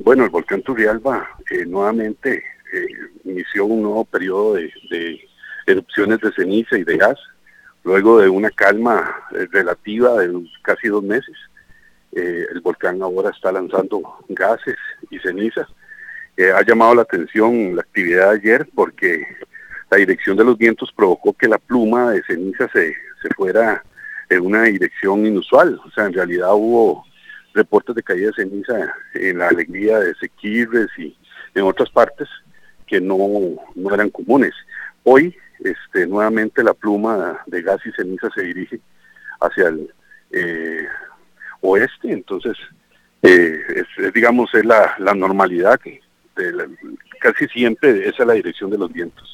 Bueno, el volcán Turrialba nuevamente inició un nuevo periodo de erupciones de ceniza y de gas, luego de una calma relativa de casi 2 meses. El volcán ahora está lanzando gases y ceniza. Ha llamado la atención la actividad de ayer porque la dirección de los vientos provocó que la pluma de ceniza se fuera en una dirección inusual. O sea, en realidad hubo reportes de caída de ceniza en la Alegría de Siquirres y en otras partes que no eran comunes. Hoy, nuevamente la pluma de gas y ceniza se dirige hacia el oeste, entonces digamos es la normalidad que casi siempre esa es la dirección de los vientos.